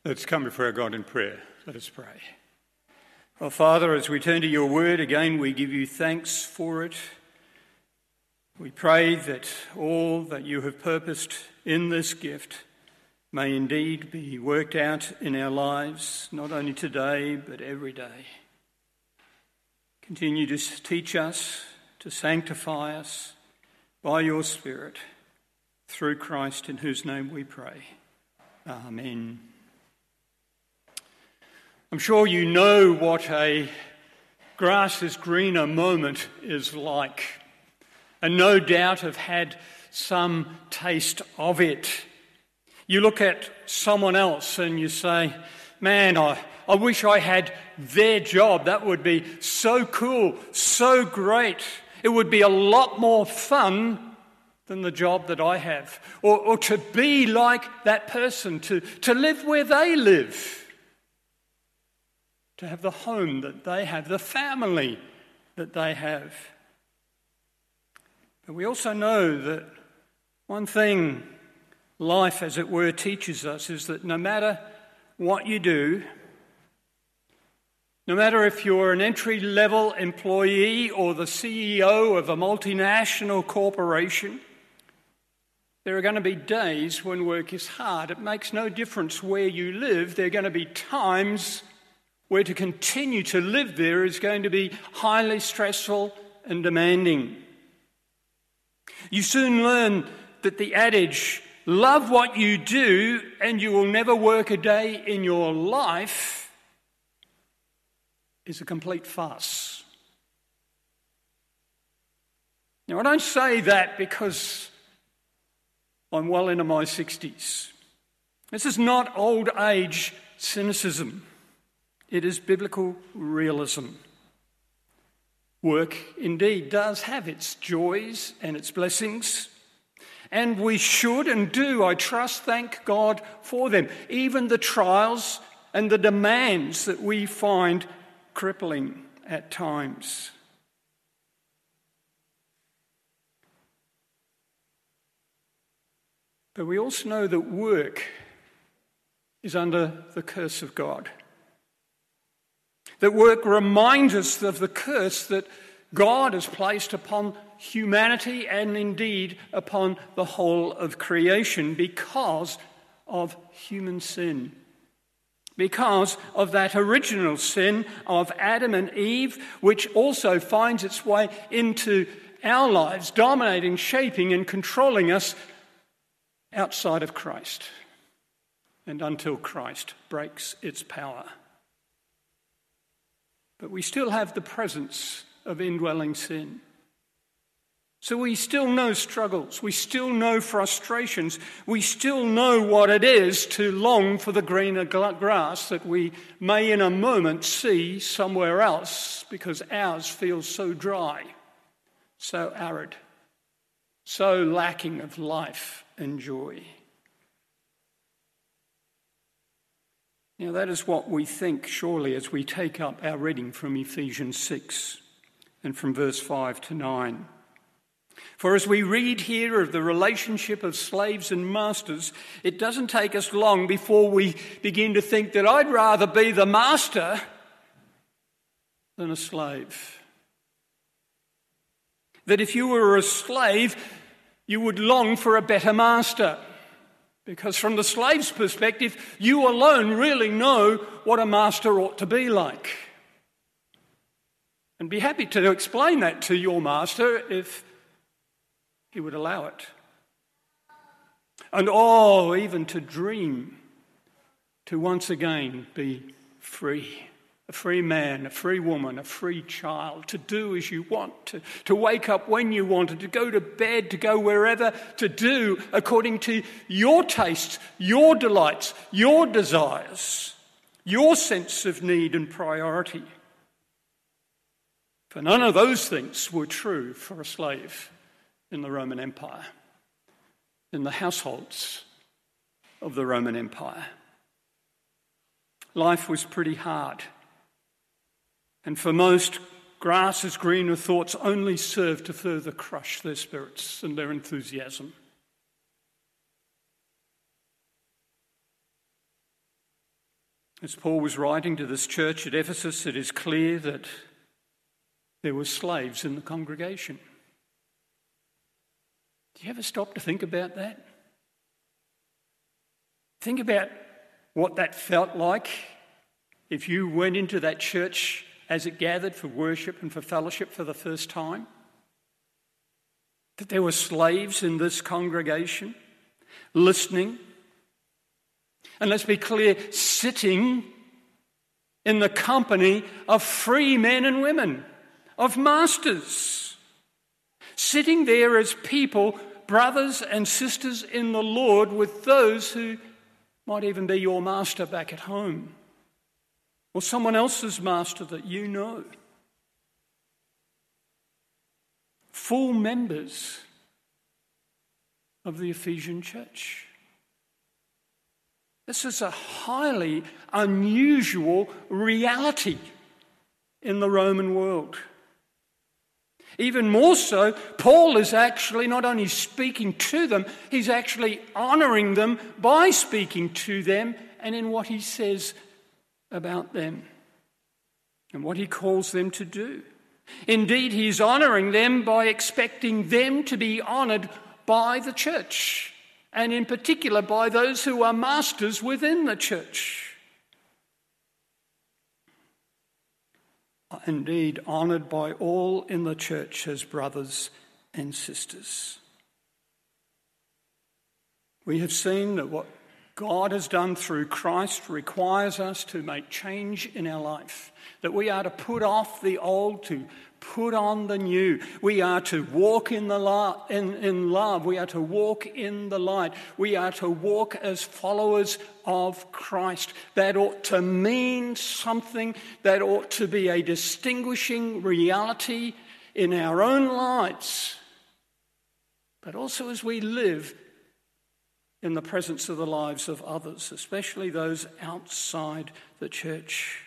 Let's come before our God in prayer. Let us pray. Well, Father, as we turn to your word again, we give you thanks for it. We pray that all that you have purposed in this gift may indeed be worked out in our lives, not only today, but every day. Continue to teach us, to sanctify us by your Spirit, through Christ, in whose name we pray. Amen. I'm sure you know what a grass is greener moment is like, and no doubt have had some taste of it. You look at someone else and you say, man, I wish I had their job. That would be so cool, so great. It would be a lot more fun than the job that I have. Or to be like that person, to live where they live. To have the home that they have, the family that they have. But we also know that one thing life, as it were, teaches us is that no matter what you do, no matter if you're an entry-level employee or the CEO of a multinational corporation, there are going to be days when work is hard. It makes no difference where you live. There are going to be times where to continue to live there is going to be highly stressful and demanding. You soon learn that the adage, love what you do and you will never work a day in your life, is a complete farce. Now, I don't say that because I'm well into my 60s. This is not old age cynicism. It is biblical realism. Work indeed does have its joys and its blessings, and we should and do, I trust, thank God for them, even the trials and the demands that we find crippling at times. But we also know that work is under the curse of God. That work reminds us of the curse that God has placed upon humanity and indeed upon the whole of creation because of human sin. Because of that original sin of Adam and Eve, which also finds its way into our lives, dominating, shaping and controlling us outside of Christ, and until Christ breaks its power. But we still have the presence of indwelling sin. So we still know struggles, we still know frustrations, we still know what it is to long for the greener grass that we may in a moment see somewhere else because ours feels so dry, so arid, so lacking of life and joy. Now that is what we think, surely, as we take up our reading from Ephesians 6 and from verse 5 to 9. For as we read here of the relationship of slaves and masters, it doesn't take us long before we begin to think that I'd rather be the master than a slave. That if you were a slave, you would long for a better master. Because from the slave's perspective, you alone really know what a master ought to be like. And be happy to explain that to your master if he would allow it. And even to dream to once again be free. A free man, a free woman, a free child, to do as you want, to wake up when you want, to go to bed, to go wherever, to do according to your tastes, your delights, your desires, your sense of need and priority. For none of those things were true for a slave in the Roman Empire, in the households of the Roman Empire. Life was pretty hard. And for most, grass is greener thoughts only serve to further crush their spirits and their enthusiasm. As Paul was writing to this church at Ephesus, it is clear that there were slaves in the congregation. Do you ever stop to think about that? Think about what that felt like if you went into that church as it gathered for worship and for fellowship for the first time. That there were slaves in this congregation listening. And let's be clear, sitting in the company of free men and women, of masters. Sitting there as people, brothers and sisters in the Lord, with those who might even be your master back at home, or someone else's master that you know. Full members of the Ephesian church. This is a highly unusual reality in the Roman world. Even more so, Paul is actually not only speaking to them, he's actually honouring them by speaking to them and in what he says about them and what he calls them to do. Indeed, he's honouring them by expecting them to be honoured by the church, and in particular by those who are masters within the church. Indeed, honoured by all in the church as brothers and sisters. We have seen that what God has done through Christ requires us to make change in our life, that we are to put off the old, to put on the new. We are to walk in love. We are to walk in the light. We are to walk as followers of Christ. That ought to mean something. That ought to be a distinguishing reality in our own lives, but also as we live in the presence of the lives of others, especially those outside the church.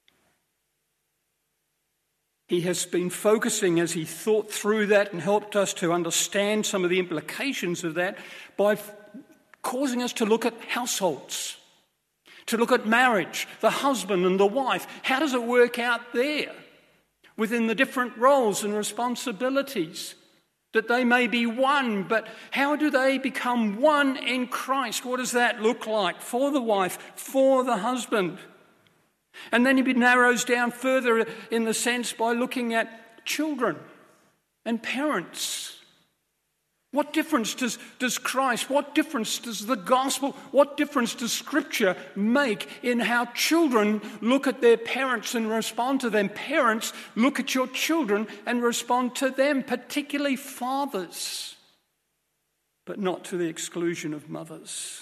He has been focusing as he thought through that and helped us to understand some of the implications of that by causing us to look at households, to look at marriage, the husband and the wife. How does it work out there within the different roles and responsibilities? That they may be one, but how do they become one in Christ? What does that look like for the wife, for the husband? And then he narrows down further in the sense by looking at children and parents. What difference does Christ, what difference does the gospel, what difference does Scripture make in how children look at their parents and respond to them? Parents, look at your children and respond to them, particularly fathers, but not to the exclusion of mothers.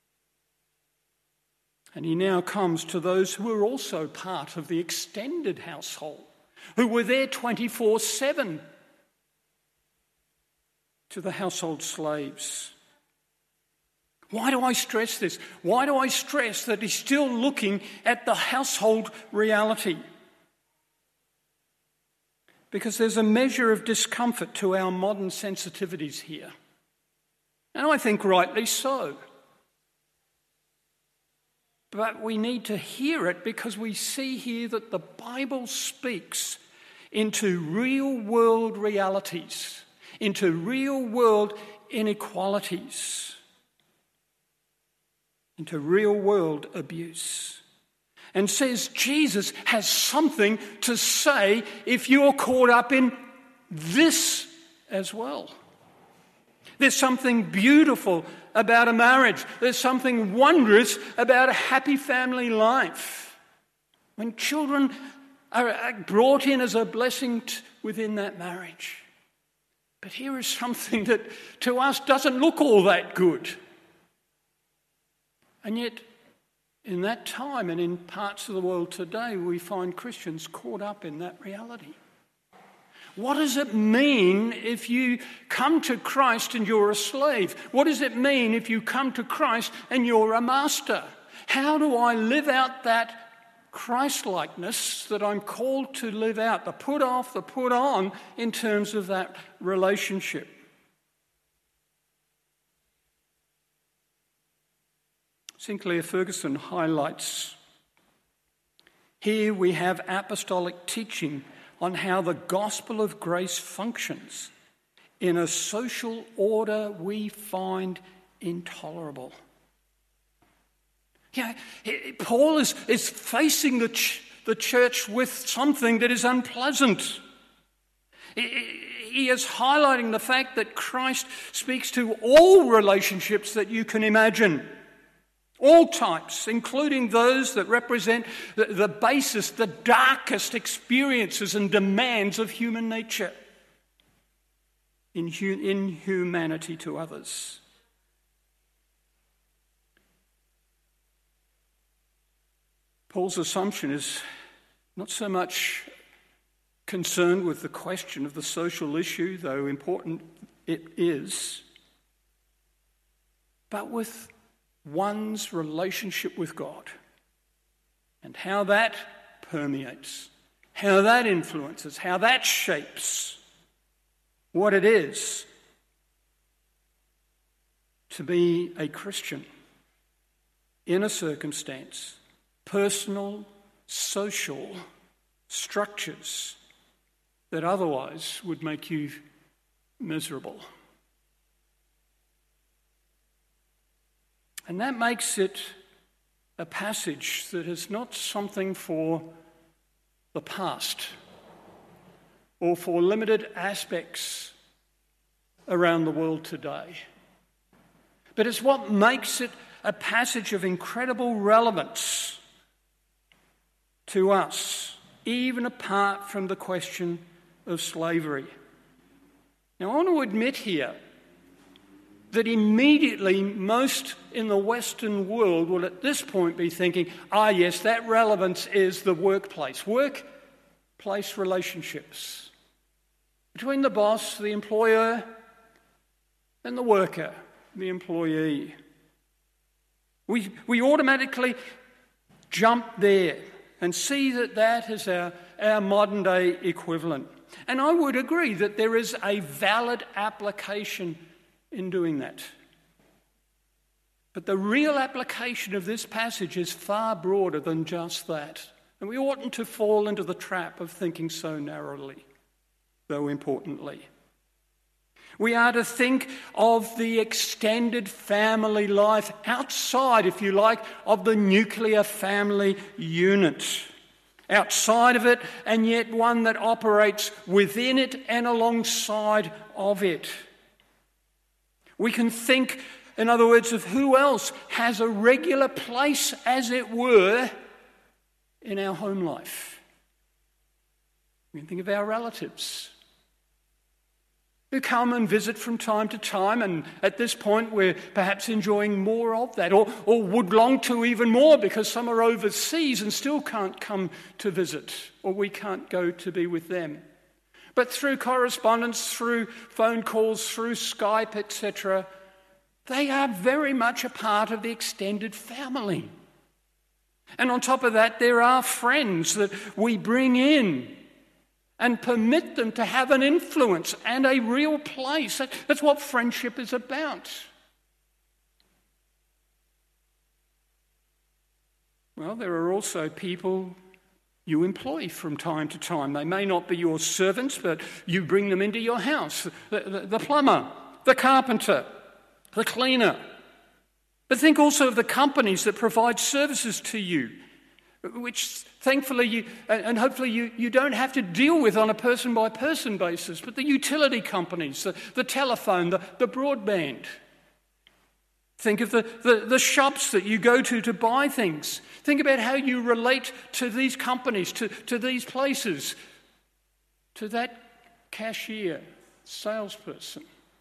And he now comes to those who are also part of the extended household, who were there 24/7. To the household slaves. Why do I stress this? Why do I stress that he's still looking at the household reality? Because there's a measure of discomfort to our modern sensitivities here. And I think rightly so. But we need to hear it because we see here that the Bible speaks into real world realities, into real world inequalities, into real world abuse, and says Jesus has something to say if you're caught up in this as well. There's something beautiful about a marriage. There's something wondrous about a happy family life. When children are brought in as a blessing within that marriage. But here is something that to us doesn't look all that good. And yet, in that time and in parts of the world today, we find Christians caught up in that reality. What does it mean if you come to Christ and you're a slave? What does it mean if you come to Christ and you're a master? How do I live out that Christ-likeness that I'm called to live out, the put off, the put on in terms of that relationship? Sinclair Ferguson highlights Here we have apostolic teaching on how the gospel of grace functions in a social order we find intolerable. Yeah, Paul is facing the church with something that is unpleasant. He is highlighting the fact that Christ speaks to all relationships that you can imagine, all types, including those that represent the basis, the darkest experiences and demands of human nature, inhumanity to others. Paul's assumption is not so much concerned with the question of the social issue, though important it is, but with one's relationship with God and how that permeates, how that influences, how that shapes what it is to be a Christian in a circumstance, personal, social structures that otherwise would make you miserable. And that makes it a passage that is not something for the past or for limited aspects around the world today. But it's what makes it a passage of incredible relevance to us, even apart from the question of slavery. Now, I want to admit here that immediately most in the Western world will at this point be thinking, yes, that relevance is the workplace relationships between the boss, the employer, and the worker, the employee. We automatically jump there and see that is our modern day equivalent. And I would agree that there is a valid application in doing that. But the real application of this passage is far broader than just that. And we oughtn't to fall into the trap of thinking so narrowly, though importantly. We are to think of the extended family life outside, if you like, of the nuclear family unit. Outside of it, and yet one that operates within it and alongside of it. We can think, in other words, of who else has a regular place, as it were, in our home life. We can think of our relatives who come and visit from time to time, and at this point we're perhaps enjoying more of that, or would long to even more because some are overseas and still can't come to visit, or we can't go to be with them. But through correspondence, through phone calls, through Skype, etc., they are very much a part of the extended family. And on top of that, there are friends that we bring in and permit them to have an influence and a real place. That's what friendship is about. Well, there are also people you employ from time to time. They may not be your servants, but you bring them into your house. The plumber, the carpenter, the cleaner. But think also of the companies that provide services to you, which thankfully and hopefully you don't have to deal with on a person-by-person basis, but the utility companies, the telephone, the broadband. Think of the shops that you go to buy things. Think about how you relate to these companies, to these places, to that cashier, salesperson,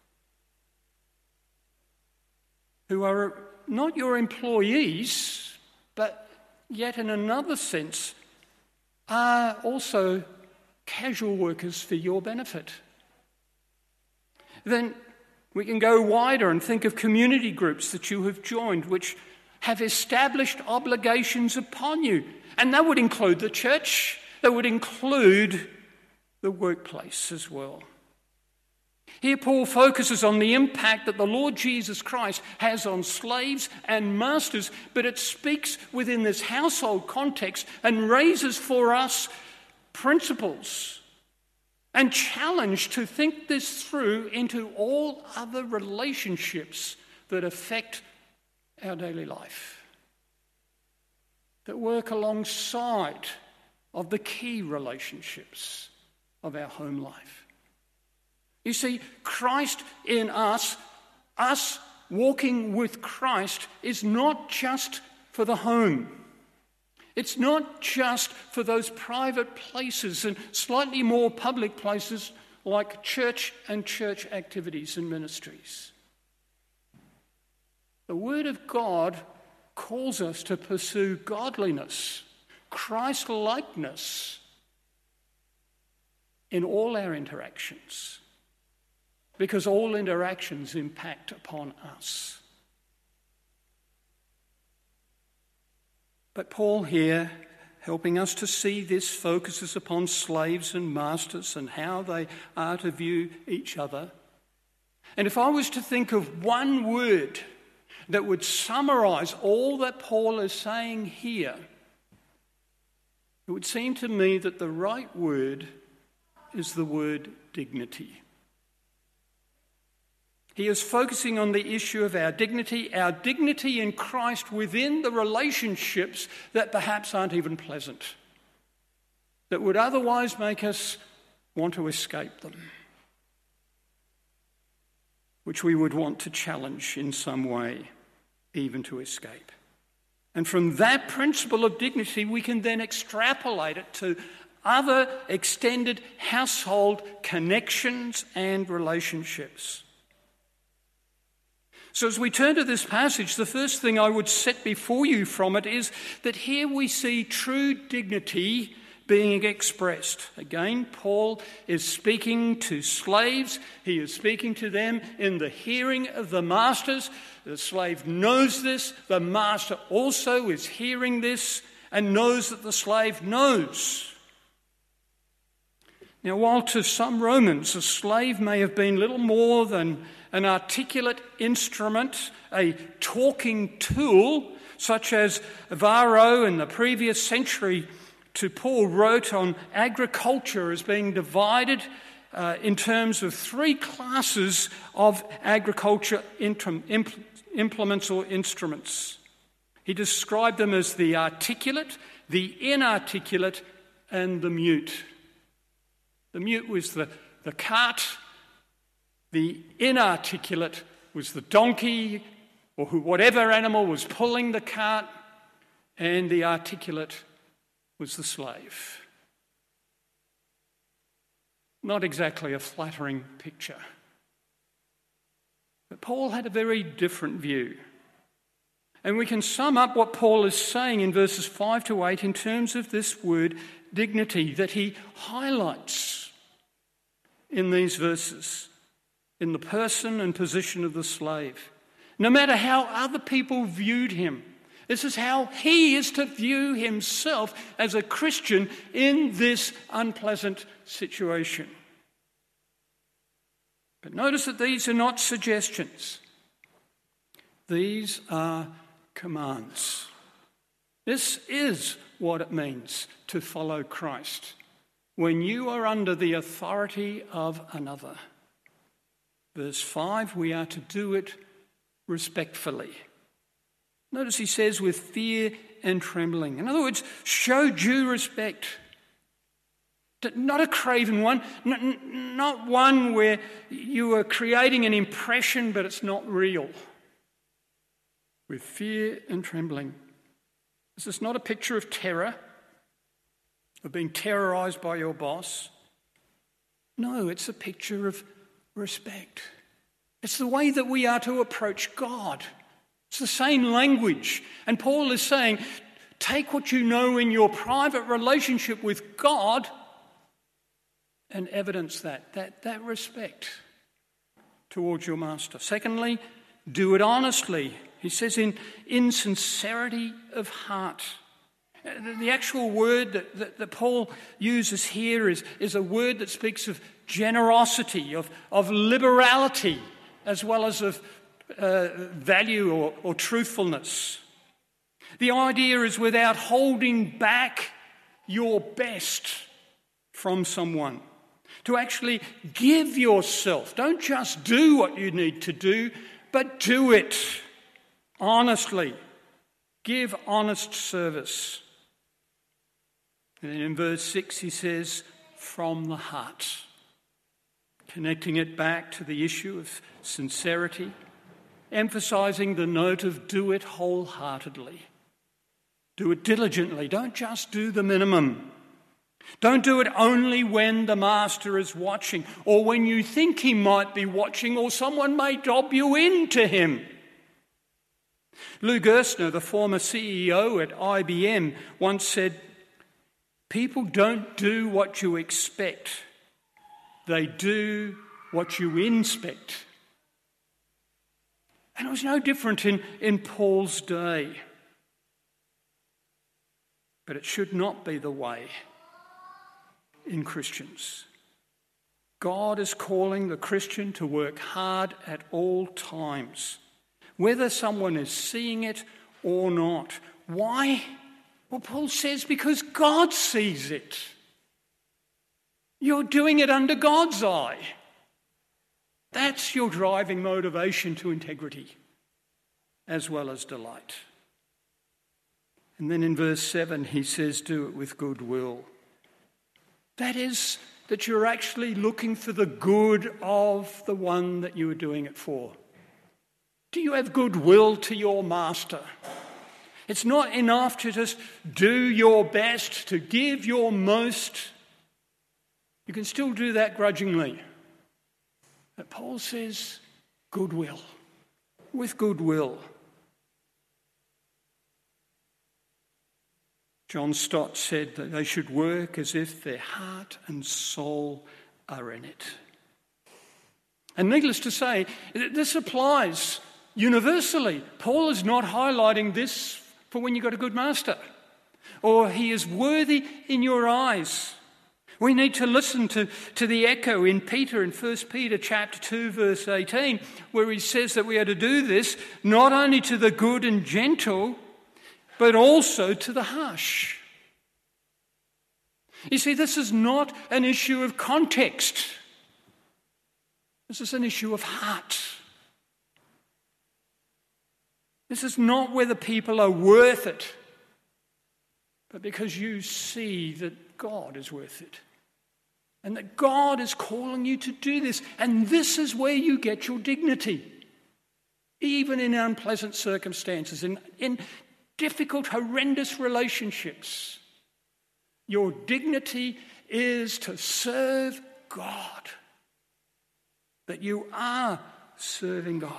who are not your employees, but yet in another sense are also casual workers for your benefit. Then we can go wider and think of community groups that you have joined, which have established obligations upon you. And that would include the church, that would include the workplace as well. Here Paul focuses on the impact that the Lord Jesus Christ has on slaves and masters, but it speaks within this household context and raises for us principles and challenge to think this through into all other relationships that affect our daily life, that work alongside of the key relationships of our home life. You see, Christ in us walking with Christ, is not just for the home. It's not just for those private places and slightly more public places like church and church activities and ministries. The Word of God calls us to pursue godliness, Christ-likeness in all our interactions, because all interactions impact upon us. But Paul here, helping us to see this, focuses upon slaves and masters and how they are to view each other. And if I was to think of one word that would summarize all that Paul is saying here, it would seem to me that the right word is the word dignity. He is focusing on the issue of our dignity in Christ within the relationships that perhaps aren't even pleasant, that would otherwise make us want to escape them, which we would want to challenge in some way, even to escape. And from that principle of dignity, we can then extrapolate it to other extended household connections and relationships. So as we turn to this passage, the first thing I would set before you from it is that here we see true dignity being expressed. Again, Paul is speaking to slaves. He is speaking to them in the hearing of the masters. The slave knows this. The master also is hearing this and knows that the slave knows. Now, while to some Romans a slave may have been little more than an articulate instrument, a talking tool, such as Varro in the previous century to Paul wrote on agriculture as being divided in terms of three classes of agriculture implements or instruments. He described them as the articulate, the inarticulate, and the mute. The mute was the cart. The inarticulate was the donkey or whatever animal was pulling the cart, and the articulate was the slave. Not exactly a flattering picture. But Paul had a very different view. And we can sum up what Paul is saying in verses 5 to 8 in terms of this word dignity that he highlights in these verses, in the person and position of the slave. No matter how other people viewed him, this is how he is to view himself as a Christian in this unpleasant situation. But notice that these are not suggestions. These are commands. This is what it means to follow Christ when you are under the authority of another. Verse 5, we are to do it respectfully. Notice he says with fear and trembling. In other words, show due respect. Not a craven one, not one where you are creating an impression but it's not real. With fear and trembling. This is not a picture of terror, of being terrorized by your boss. No, it's a picture of respect. It's the way that we are to approach God. It's the same language. And Paul is saying, take what you know in your private relationship with God and evidence that respect towards your master. Secondly, do it honestly. He says in sincerity of heart. The actual word that Paul uses here is a word that speaks of generosity, of liberality, as well as of value or truthfulness. The idea is without holding back your best from someone. To actually give yourself. Don't just do what you need to do, but do it honestly. Give honest service. And then in verse 6 he says, from the heart. Connecting it back to the issue of sincerity, emphasising the note of do it wholeheartedly. Do it diligently. Don't just do the minimum. Don't do it only when the master is watching or when you think he might be watching or someone may dob you into him. Lou Gerstner, the former CEO at IBM, once said, people don't do what you expect. They do what you inspect. And it was no different in Paul's day. But it should not be the way in Christians. God is calling the Christian to work hard at all times, whether someone is seeing it or not. Why? Well, Paul says because God sees it. You're doing it under God's eye. That's your driving motivation to integrity as well as delight. And then in verse 7 he says, do it with goodwill. That is, that you're actually looking for the good of the one that you are doing it for. Do you have goodwill to your master? It's not enough to just do your best, to give your most. You can still do that grudgingly. But Paul says, goodwill, with goodwill. John Stott said that they should work as if their heart and soul are in it. And needless to say, this applies universally. Paul is not highlighting this for when you've got a good master or he is worthy in your eyes. We need to listen to the echo in Peter in 1 Peter chapter 2 verse 18 where he says that we are to do this not only to the good and gentle but also to the harsh. You see, this is not an issue of context. This is an issue of heart. This is not whether people are worth it, but because you see that God is worth it. And that God is calling you to do this. And this is where you get your dignity. Even in unpleasant circumstances, in difficult, horrendous relationships. Your dignity is to serve God. That you are serving God.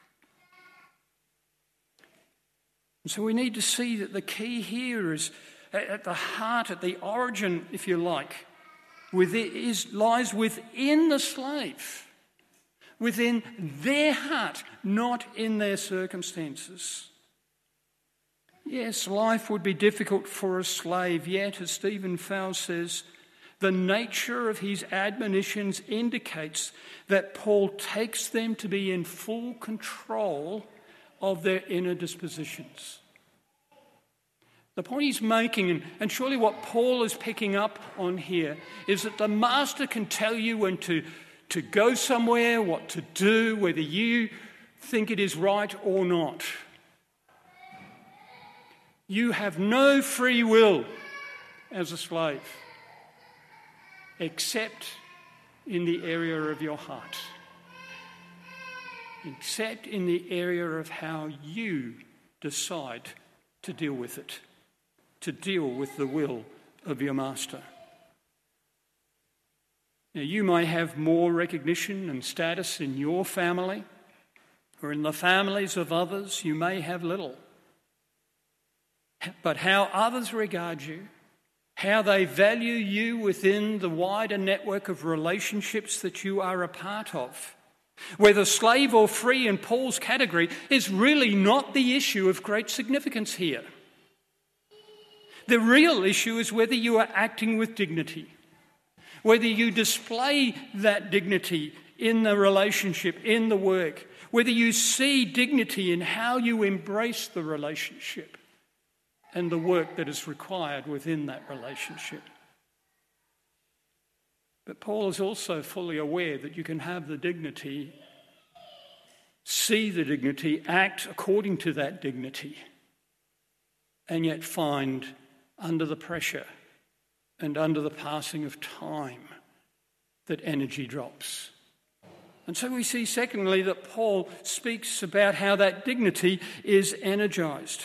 And so we need to see that the key here is at the heart, at the origin, if you like, lies within the slave, within their heart, not in their circumstances. Yes, life would be difficult for a slave, yet, as Stephen Fowles says, the nature of his admonitions indicates that Paul takes them to be in full control of their inner dispositions. The point he's making, and surely what Paul is picking up on here, is that the master can tell you when to go somewhere, what to do, whether you think it is right or not. You have no free will as a slave, except in the area of your heart, except in the area of how you decide to deal with it, to deal with the will of your master. Now, you may have more recognition and status in your family, or in the families of others, you may have little. But how others regard you, how they value you within the wider network of relationships that you are a part of, whether slave or free in Paul's category, is really not the issue of great significance here. The real issue is whether you are acting with dignity, whether you display that dignity in the relationship, in the work, whether you see dignity in how you embrace the relationship and the work that is required within that relationship. But Paul is also fully aware that you can have the dignity, see the dignity, act according to that dignity, and yet find under the pressure and under the passing of time that energy drops. And so we see, secondly, that Paul speaks about how that dignity is energized.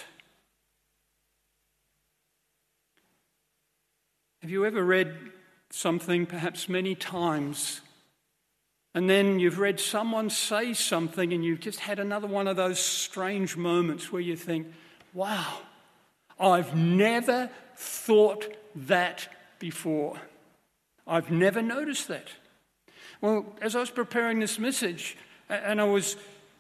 Have you ever read something, perhaps many times, and then you've read someone say something and you've just had another one of those strange moments where you think, wow, I've never thought that before. I've never noticed that. Well, as I was preparing this message and I was,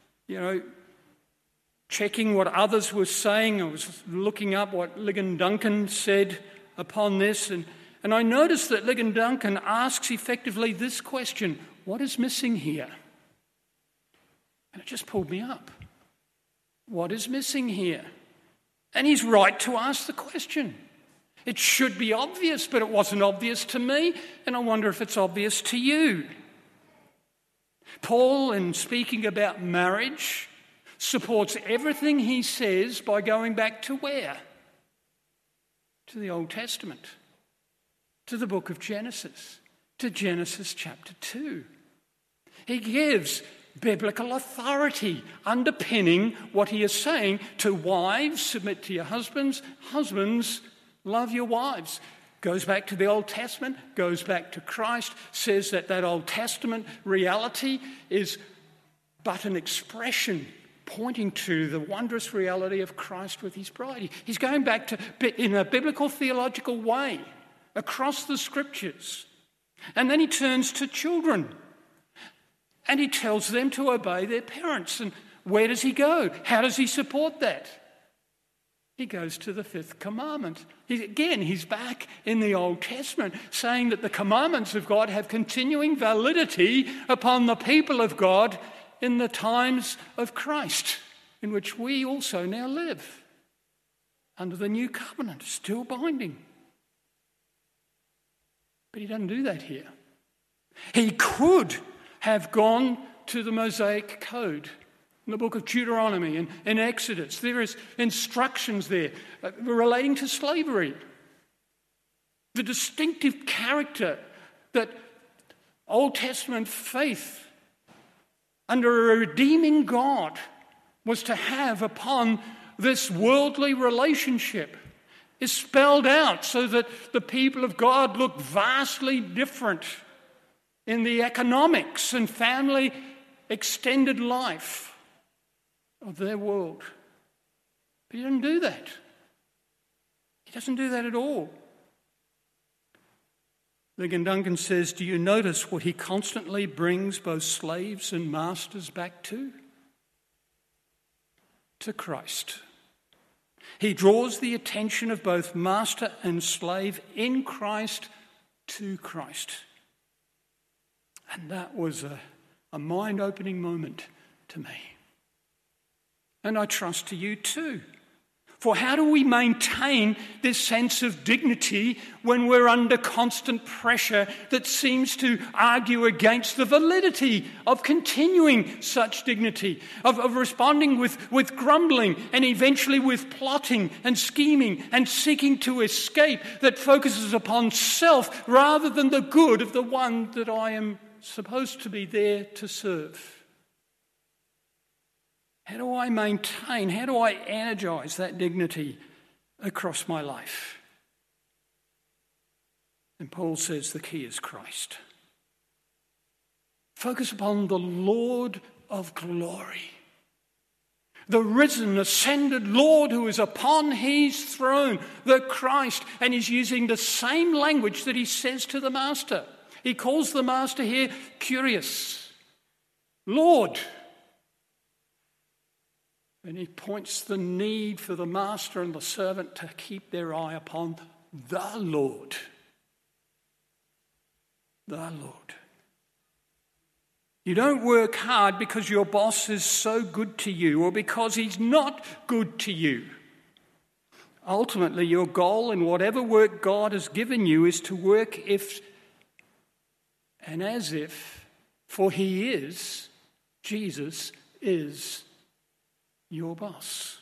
checking what others were saying, I was looking up what Ligon Duncan said upon this, and I noticed that Ligon Duncan asks effectively this question: what is missing here? And it just pulled me up. What is missing here? And he's right to ask the question. It should be obvious, but it wasn't obvious to me, and I wonder if it's obvious to you. Paul, in speaking about marriage, supports everything he says by going back to where? To the Old Testament, to the book of Genesis, to Genesis chapter 2. He gives biblical authority underpinning what he is saying to wives: submit to your husbands, husbands, love your wives. Goes back to the Old Testament, goes back to Christ, says that Old Testament reality is but an expression pointing to the wondrous reality of Christ with his bride. He's going back to, in a biblical theological way, across the scriptures. And then he turns to children and he tells them to obey their parents. And where does he go? How does he support that? He goes to the fifth commandment. He's back in the Old Testament, saying that the commandments of God have continuing validity upon the people of God in the times of Christ, in which we also now live under the new covenant, still binding. But he doesn't do that here. He could have gone to the Mosaic Code in the book of Deuteronomy and in Exodus. There is instructions there relating to slavery. The distinctive character that Old Testament faith under a redeeming God was to have upon this worldly relationship is spelled out so that the people of God look vastly different in the economics and family extended life of their world. But he doesn't do that. He doesn't do that at all. Ligon Duncan says, do you notice what he constantly brings both slaves and masters back to? To Christ. He draws the attention of both master and slave in Christ to Christ. And that was a mind-opening moment to me. And I trust to you too. For how do we maintain this sense of dignity when we're under constant pressure that seems to argue against the validity of continuing such dignity, of responding with grumbling and eventually with plotting and scheming and seeking to escape that focuses upon self rather than the good of the one that I am supposed to be there to serve? How do I maintain, how do I energize that dignity across my life? And Paul says the key is Christ. Focus upon the Lord of glory, the risen, ascended Lord who is upon his throne, the Christ. And he's using the same language that he says to the master. He calls the master here Kyrios, Lord. And he points the need for the master and the servant to keep their eye upon the Lord. The Lord. You don't work hard because your boss is so good to you or because he's not good to you. Ultimately, your goal in whatever work God has given you is to work if and as if, for he is, Jesus is your boss.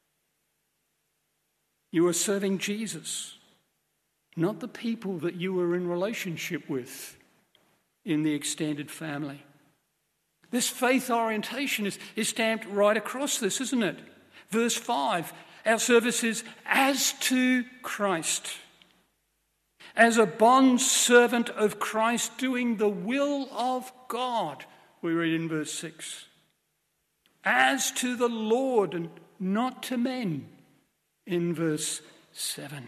You are serving Jesus, not the people that you are in relationship with in the extended family. This faith orientation is stamped right across this, isn't it? Verse 5, our service is as to Christ. As a bond servant of Christ doing the will of God, we read in verse 6. As to the Lord and not to men, in verse 7.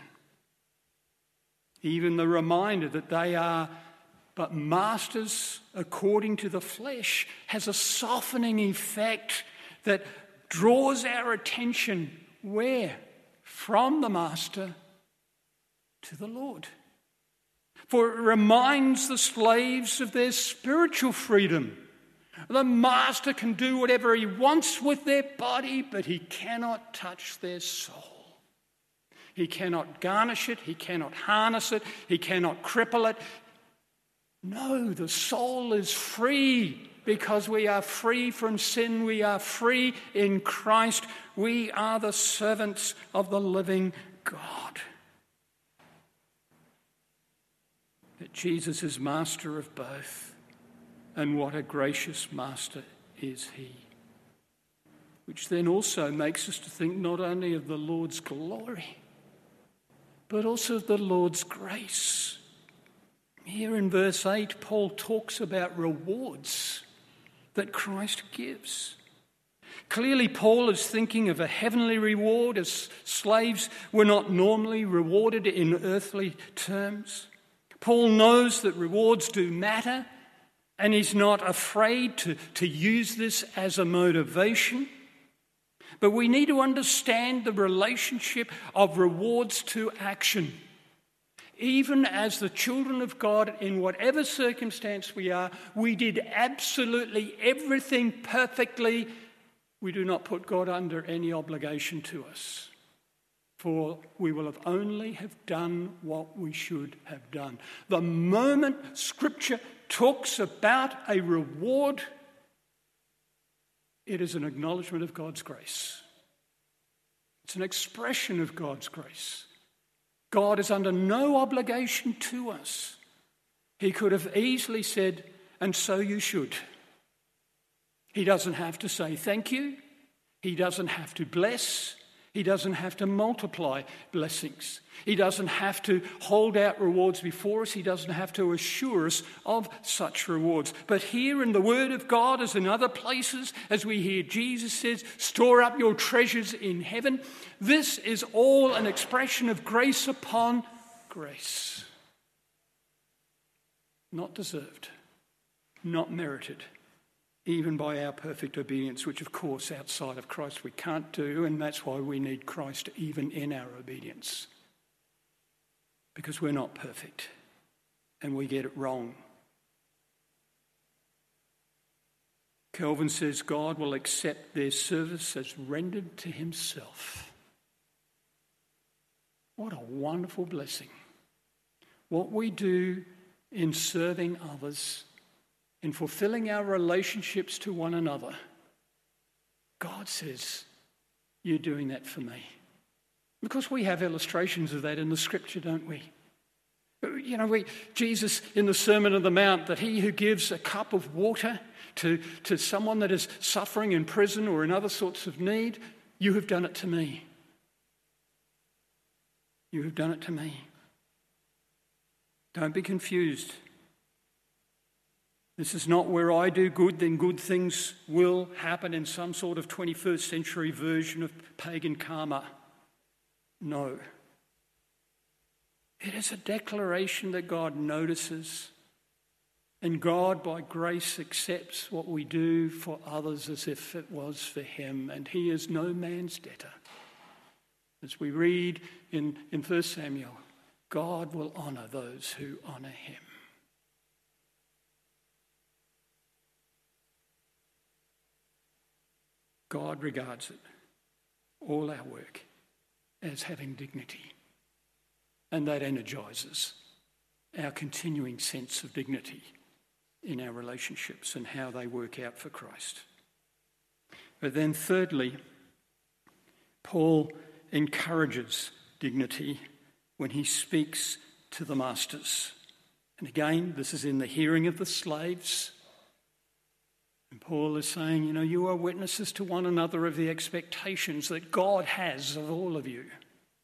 Even the reminder that they are but masters according to the flesh has a softening effect that draws our attention where? From the master to the Lord. For it reminds the slaves of their spiritual freedom. The master can do whatever he wants with their body, but he cannot touch their soul. He cannot garnish it, he cannot harness it, he cannot cripple it. No, the soul is free because we are free from sin. We are free in Christ. We are the servants of the living God. That Jesus is master of both, and what a gracious master is he. Which then also makes us to think not only of the Lord's glory, but also of the Lord's grace. Here in verse 8, Paul talks about rewards that Christ gives. Clearly, Paul is thinking of a heavenly reward, as slaves were not normally rewarded in earthly terms. Paul knows that rewards do matter, and he's not afraid to use this as a motivation. But we need to understand the relationship of rewards to action. Even as the children of God, in whatever circumstance we are, we did absolutely everything perfectly. We do not put God under any obligation to us. For we will have only have done what we should have done. The moment Scripture talks about a reward, it is an acknowledgement of God's grace. It's an expression of God's grace. God is under no obligation to us. He could have easily said, and so you should. He doesn't have to say thank you. He doesn't have to bless. He doesn't have to multiply blessings. He doesn't have to hold out rewards before us. He doesn't have to assure us of such rewards. But here in the Word of God, as in other places, as we hear Jesus says, store up your treasures in heaven, this is all an expression of grace upon grace. Not deserved, not merited, even by our perfect obedience, which of course outside of Christ we can't do, and that's why we need Christ even in our obedience. Because we're not perfect and we get it wrong. Calvin says God will accept their service as rendered to himself. What a wonderful blessing. What we do in serving others, in fulfilling our relationships to one another, God says, you're doing that for me. Because we have illustrations of that in the Scripture, don't we? You know, Jesus in the Sermon on the Mount, that he who gives a cup of water to someone that is suffering in prison or in other sorts of need, you have done it to me. You have done it to me. Don't be confused. This is not where I do good, then good things will happen in some sort of 21st century version of pagan karma. No. It is a declaration that God notices And God, by grace, accepts what we do for others as if it was for him, and he is no man's debtor. As we read in 1 Samuel, God will honour those who honour him. God regards it, all our work, as having dignity. And that energises our continuing sense of dignity in our relationships and how they work out for Christ. But then thirdly, Paul encourages dignity when he speaks to the masters. And again, this is in the hearing of the slaves. And Paul is saying, you are witnesses to one another of the expectations that God has of all of you.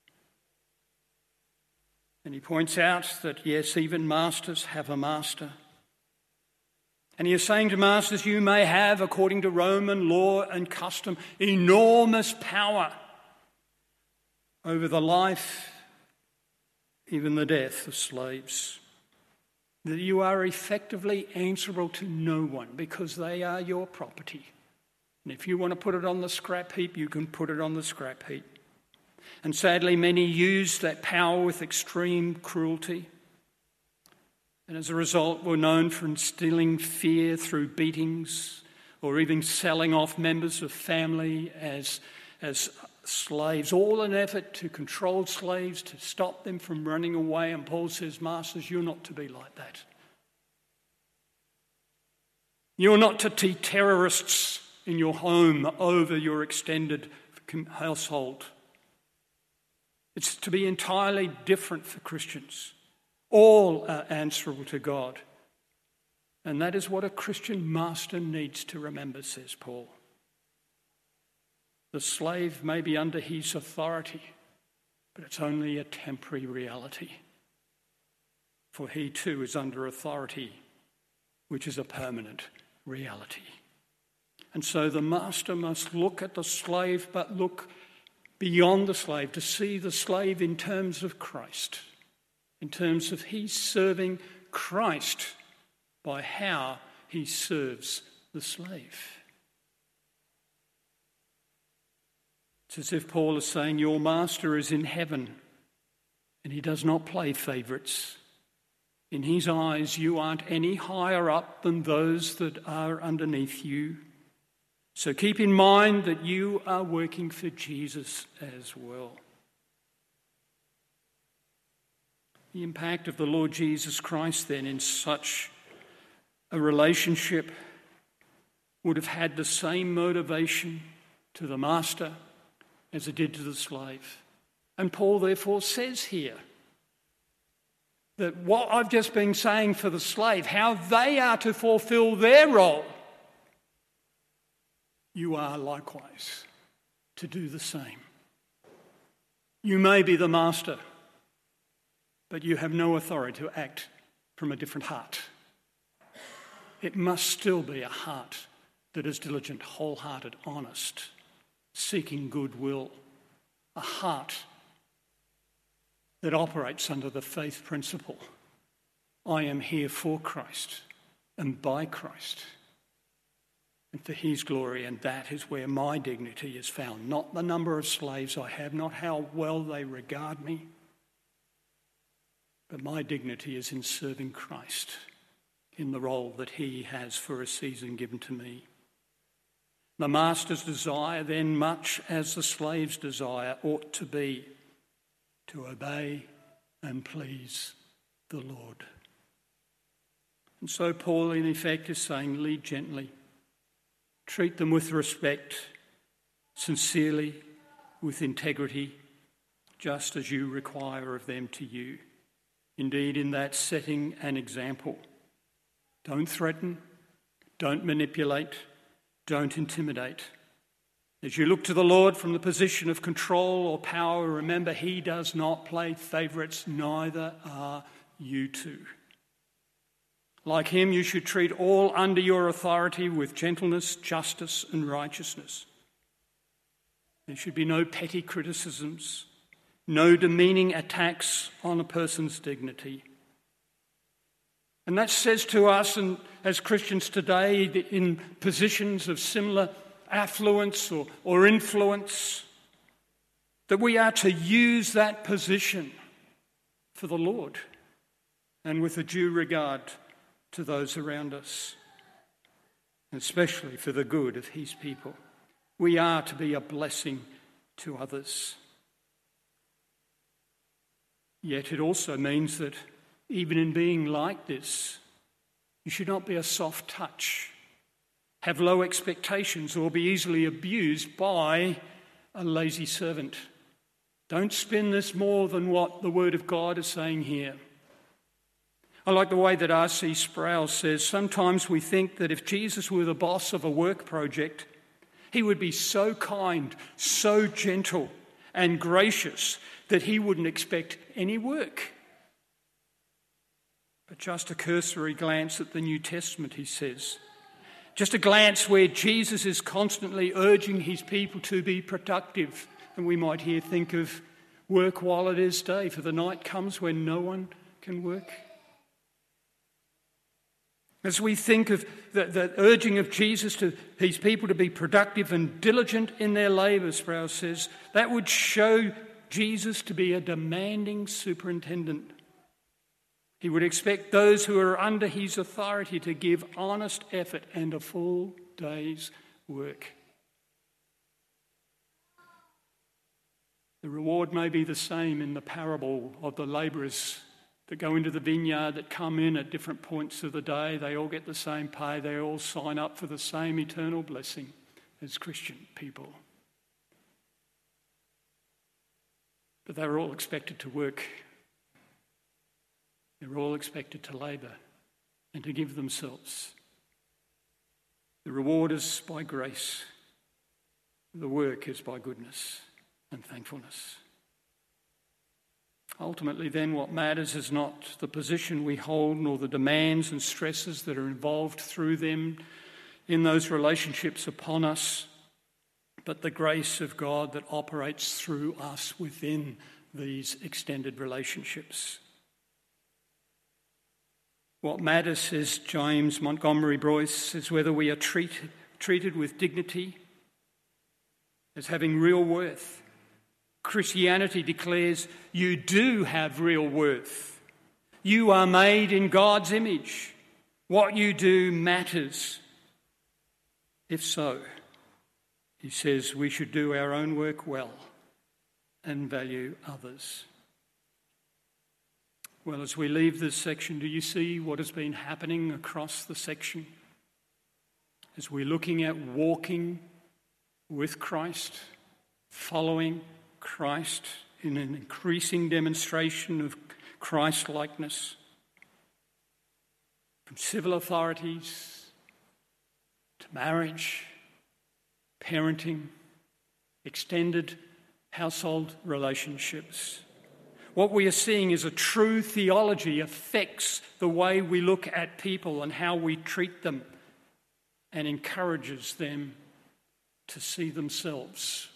And he points out that, yes, even masters have a master. And he is saying to masters, you may have, according to Roman law and custom, enormous power over the life, even the death of slaves. That you are effectively answerable to no one because they are your property. And if you want to put it on the scrap heap, you can put it on the scrap heap. And sadly, many use that power with extreme cruelty. And as a result, were known for instilling fear through beatings or even selling off members of family as slaves, all in an effort to control slaves, to stop them from running away. And Paul says, masters, you're not to be like that. You're not to be terrorists in your home over your extended household. It's to be entirely different for Christians. All are answerable to God. And that is what a Christian master needs to remember, says Paul. The slave may be under his authority, but it's only a temporary reality. For he too is under authority, which is a permanent reality. And so the master must look at the slave, but look beyond the slave to see the slave in terms of Christ, in terms of he serving Christ by how he serves the slave. It's as if Paul is saying, your master is in heaven and he does not play favourites. In his eyes, you aren't any higher up than those that are underneath you. So keep in mind that you are working for Jesus as well. The impact of the Lord Jesus Christ then in such a relationship would have had the same motivation to the master as it did to the slave. And Paul therefore says here that what I've just been saying for the slave, how they are to fulfill their role, you are likewise to do the same. You may be the master, but you have no authority to act from a different heart. It must still be a heart that is diligent, wholehearted, honest, seeking goodwill, a heart that operates under the faith principle. I am here for Christ and by Christ and for his glory, and that is where my dignity is found, not the number of slaves I have, not how well they regard me, but my dignity is in serving Christ in the role that he has for a season given to me. The master's desire then, much as the slave's desire ought to be, to obey and please the Lord. And so Paul in effect is saying, lead gently, treat them with respect, sincerely, with integrity, just as you require of them to you. Indeed, in that setting an example. Don't threaten, don't manipulate, don't intimidate. As you look to the Lord from the position of control or power, remember he does not play favourites, neither are you two. Like him, you should treat all under your authority with gentleness, justice, and righteousness. There should be no petty criticisms, no demeaning attacks on a person's dignity. And that says to us, and as Christians today in positions of similar affluence or influence, that we are to use that position for the Lord and with a due regard to those around us, especially for the good of his people. We are to be a blessing to others. Yet it also means that even in being like this, you should not be a soft touch, have low expectations, or be easily abused by a lazy servant. Don't spin this more than what the Word of God is saying here. I like the way that R.C. Sproul says, sometimes we think that if Jesus were the boss of a work project, he would be so kind, so gentle and gracious that he wouldn't expect any work. But just a cursory glance at the New Testament, he says, just a glance where Jesus is constantly urging his people to be productive. And we might here think of work while it is day, for the night comes when no one can work. As we think of the urging of Jesus to his people to be productive and diligent in their labour, Sproul says, that would show Jesus to be a demanding superintendent. He would expect those who are under his authority to give honest effort and a full day's work. The reward may be the same in the parable of the labourers that go into the vineyard, that come in at different points of the day. They all get the same pay. They all sign up for the same eternal blessing as Christian people. But they're all expected to work. They're all expected to labour and to give themselves. The reward is by grace. The work is by goodness and thankfulness. Ultimately, then, what matters is not the position we hold nor the demands and stresses that are involved through them in those relationships upon us, but the grace of God that operates through us within these extended relationships. What matters, says James Montgomery Boyce, is whether we are treated with dignity, as having real worth. Christianity declares you do have real worth. You are made in God's image. What you do matters. If so, he says we should do our own work well and value others. Well, as we leave this section, do you see what has been happening across the section? As we're looking at walking with Christ, following Christ in an increasing demonstration of Christ-likeness, from civil authorities to marriage, parenting, extended household relationships. What we are seeing is a true theology affects the way we look at people and how we treat them, and encourages them to see themselves.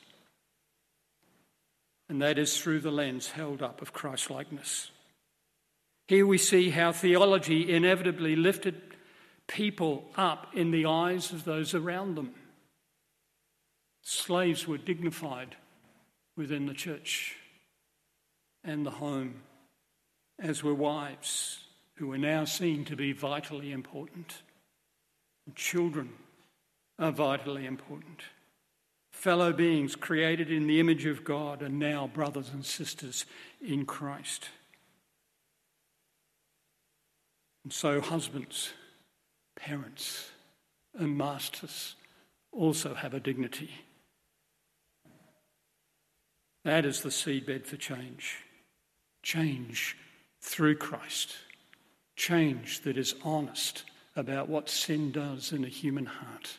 And that is through the lens held up of Christ-likeness. Here we see how theology inevitably lifted people up in the eyes of those around them. Slaves were dignified within the church and the home, as were wives, who are now seen to be vitally important. And children are vitally important. Fellow beings created in the image of God are now brothers and sisters in Christ. And so husbands, parents, and masters also have a dignity. That is the seedbed for change. Change through Christ. Change that is honest about what sin does in a human heart.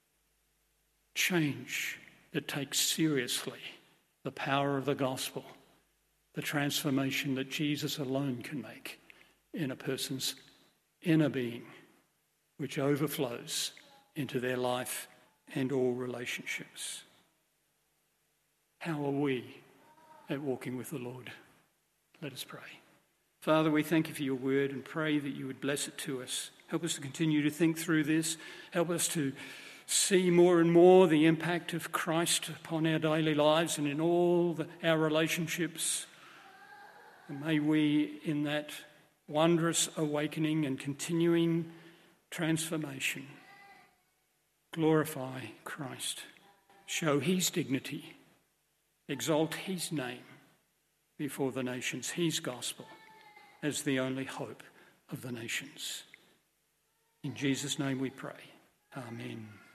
Change that takes seriously the power of the gospel, the transformation that Jesus alone can make in a person's inner being, which overflows into their life and all relationships. How are we at walking with the Lord? Let us pray. Father, we thank you for your word and pray that you would bless it to us. Help us to continue to think through this. Help us to see more and more the impact of Christ upon our daily lives and in all our relationships. And may we, in that wondrous awakening and continuing transformation, glorify Christ, show his dignity, exalt his name before the nations, his gospel as the only hope of the nations. In Jesus' name we pray. Amen.